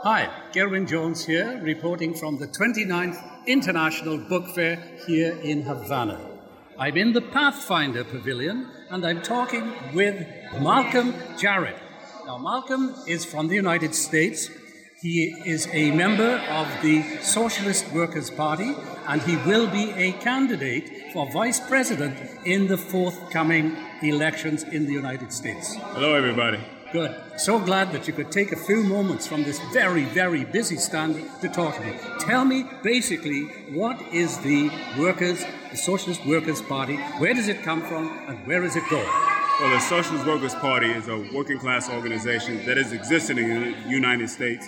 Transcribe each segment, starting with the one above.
Hi, Gerwin Jones here, reporting from the 29th International Book Fair here in Havana. I'm in the Pathfinder Pavilion, and I'm talking with Malcolm Jarrett. Now, Malcolm is from the United States. He is a member of the Socialist Workers' Party, and he will be a candidate for vice president in the forthcoming elections in the United States. Hello, everybody. Good. So glad that you could take a few moments from this very, very busy stand to talk to me. Tell me, basically, what is the Socialist Workers' Party? Where does it come from, and where is it going? Well, the Socialist Workers' Party is a working class organization that has existed in the United States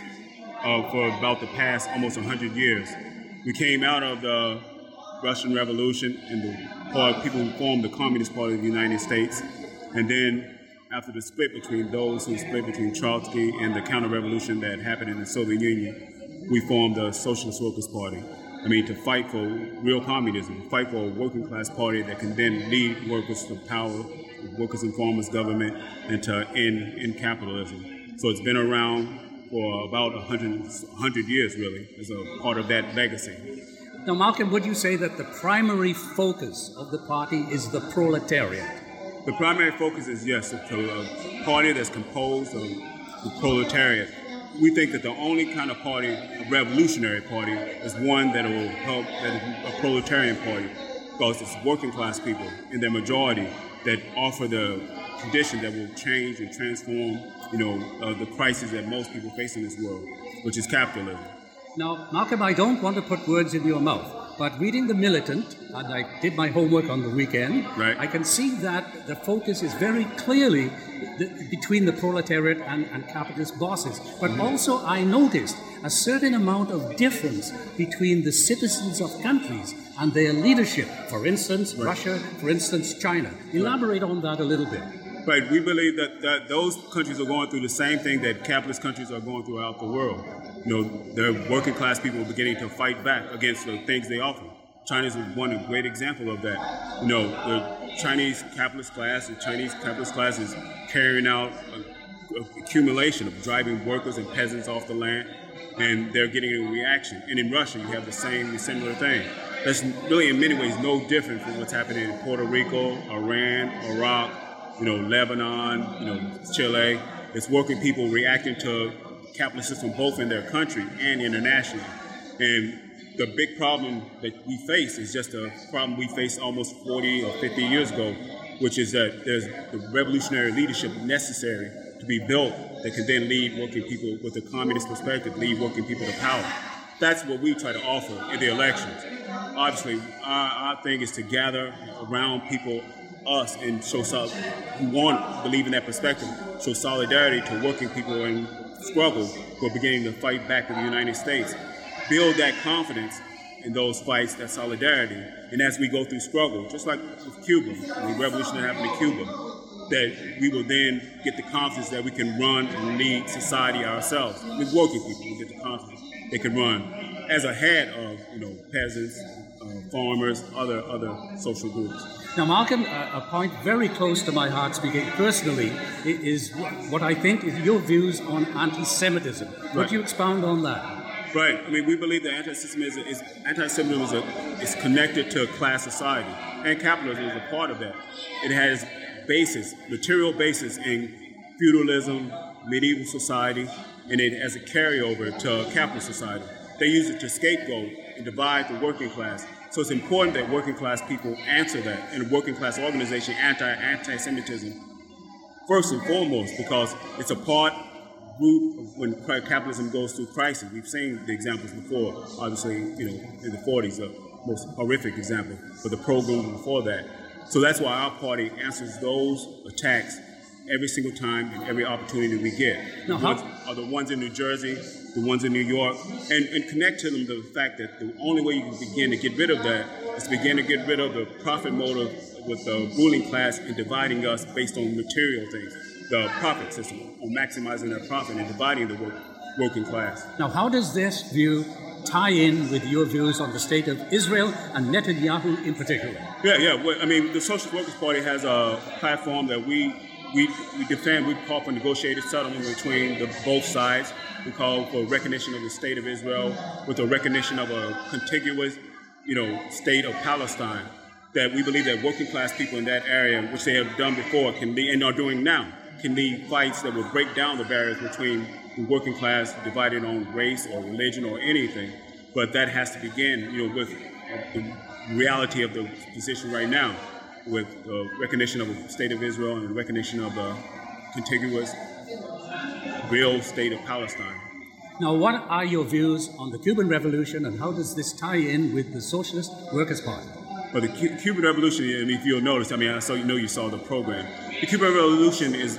for about the past almost 100 years. We came out of the Russian Revolution and the people who formed the Communist Party of the United States. And then after the split between those who split between Trotsky and the counter-revolution that happened in the Soviet Union, we formed the Socialist Workers' Party. To fight for real communism, fight for a working class party that can then lead workers to power, workers and farmers government, and to end capitalism. So it's been around for about 100 years, really, as a part of that legacy. Now, Malcolm, would you say that the primary focus of the party is the proletariat? The primary focus is, yes, a party that's composed of the proletariat. We think that the only kind of party, a revolutionary party, is one that will help, that is a proletarian party, because it's working class people in their majority that offer the condition that will change and transform, the crisis that most people face in this world, which is capitalism. Now, Malcolm, I don't want to put words in your mouth, but reading The Militant, and I did my homework on the weekend, right, I can see that the focus is very clearly between the proletariat and capitalist bosses. But also I noticed a certain amount of difference between the citizens of countries and their leadership. For instance, right, Russia, for instance, China. Elaborate on that a little bit. Right, we believe that those countries are going through the same thing that capitalist countries are going throughout the world. The working class people are beginning to fight back against the things they offer. China is one great example of that. The Chinese capitalist class is carrying out an accumulation of driving workers and peasants off the land, and they're getting a reaction. And in Russia, you have the similar thing. That's really in many ways no different from what's happening in Puerto Rico, Iran, Iraq, Lebanon, Chile. It's working people reacting to capitalist system both in their country and internationally. And the big problem that we face is just a problem we faced almost 40 or 50 years ago, which is that there's the revolutionary leadership necessary to be built that can then lead working people with a communist perspective, lead working people to power. That's what we try to offer in the elections. Obviously, our thing is to gather around people, us, and show who believe in that perspective, show solidarity to working people in struggle who are beginning to fight back in the United States. Build that confidence in those fights, that solidarity, and as we go through struggle, just like with Cuba, the revolution that happened in Cuba, that we will then get the confidence that we can run and lead society ourselves. With working people, we get the confidence they can run as ahead of peasants, farmers, other social groups. Now, Malcolm, a point very close to my heart, speaking personally, is what I think is your views on anti-Semitism. Right. Would you expound on that? Right. We believe that anti-Semitism is connected to class society, and capitalism is a part of that. It has material basis in feudalism, medieval society, and it has a carryover to capitalist society. They use it to scapegoat and divide the working class. So it's important that working class people answer that, and a working class organization anti-Semitism first and foremost, because it's a root when capitalism goes through crisis. We've seen the examples before, obviously, in the 40s, the most horrific example, but the program before that. So that's why our party answers those attacks every single time and every opportunity we get. Are the ones in New Jersey, the ones in New York, and connect to them to the fact that the only way you can begin to get rid of that is to begin to get rid of the profit motive with the ruling class and dividing us based on material things, the profit system, on maximizing their profit and dividing the working class. Now, how does this view tie in with your views on the state of Israel and Netanyahu in particular? Yeah. The Socialist Workers' Party has a platform that we defend. We call for negotiated settlement between both sides. We call for recognition of the state of Israel with the recognition of a contiguous, state of Palestine. That we believe that working class people in that area, which they have done before, can lead, and are doing now, can lead fights that will break down the barriers between the working class divided on race or religion or anything. But that has to begin, with the reality of the position right now, with the recognition of the state of Israel and the recognition of the contiguous, real state of Palestine. Now, what are your views on the Cuban Revolution, and how does this tie in with the Socialist Workers' Party? Well, the Cuban Revolution, if you'll notice, I saw you saw the program. The Cuban Revolution is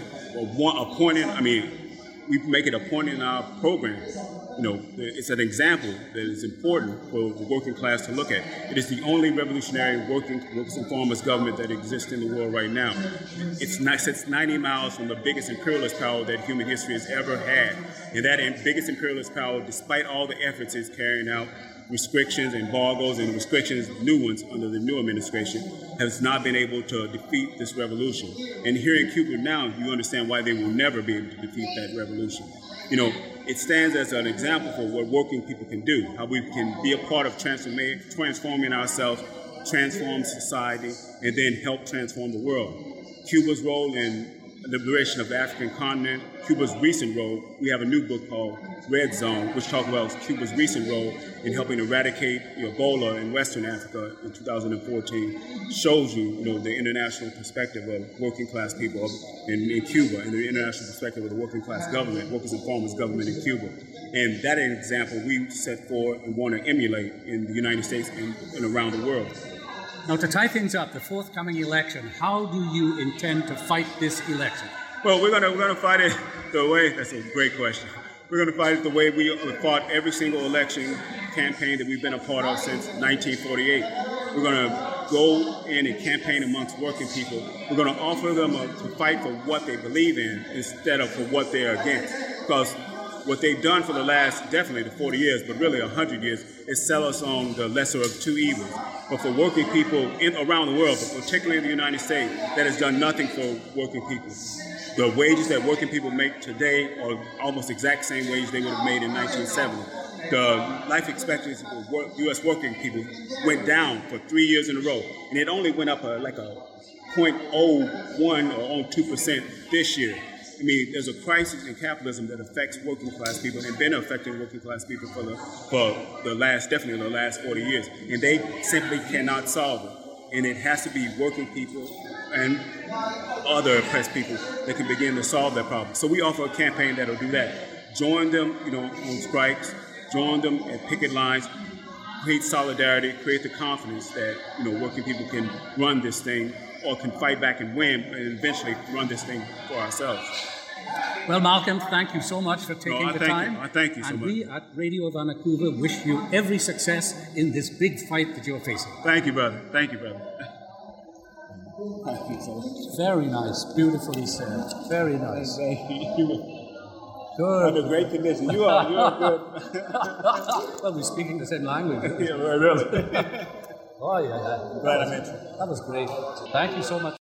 we make it a point in our program. It's an example that is important for the working class to look at. It is the only revolutionary workers and farmers government that exists in the world right now. It sits 90 miles from the biggest imperialist power that human history has ever had. And that biggest imperialist power, despite all the efforts it's carrying out, restrictions, embargoes, and restrictions, new ones under the new administration, has not been able to defeat this revolution. And here in Cuba now, you understand why they will never be able to defeat that revolution. It stands as an example for what working people can do, how we can be a part of transforming ourselves, transform society, and then help transform the world. Cuba's role in the liberation of the African continent, Cuba's recent role, we have a new book called Red Zone, which talks about Cuba's recent role in helping eradicate Ebola in Western Africa in 2014, shows you, the international perspective of working class people in Cuba and the international perspective of the working class government, workers and farmers government in Cuba. And that is an example we set forward and want to emulate in the United States and around the world. Now, to tie things up, the forthcoming election, how do you intend to fight this election? Well, we're gonna fight it the way, that's a great question. We're going to fight it the way we fought every single election campaign that we've been a part of since 1948. We're going to go in and campaign amongst working people. We're going to offer them to fight for what they believe in instead of for what they're against. Because what they've done for the last, definitely the 40 years, but really 100 years, is sell us on the lesser of two evils. But for working people around the world, but particularly in the United States, that has done nothing for working people. The wages that working people make today are almost the exact same wage they would have made in 1970. The life expectancy of U.S. working people went down for 3 years in a row, and it only went up like a 0.01 or 2% this year. There's a crisis in capitalism that affects working class people and been affecting working class people for the last 40 years, and they simply cannot solve it. And it has to be working people and other oppressed people that can begin to solve that problem. So we offer a campaign that'll do that. Join them, on strikes, join them at picket lines, create solidarity, create the confidence that, working people can run this thing or can fight back and win and eventually run this thing for ourselves. Well, Malcolm, thank you so much for taking the time. I thank you so much. And we at Radio Vancouver wish you every success in this big fight that you're facing. Thank you, brother. Thank you, brother. Thank you, sir. Very nice. Beautifully said. Very nice. Thank you. Good. Under great condition. You are good. Well, we're speaking the same language. Yeah, really. Oh, yeah. Glad I met you. That was great. Thank you so much.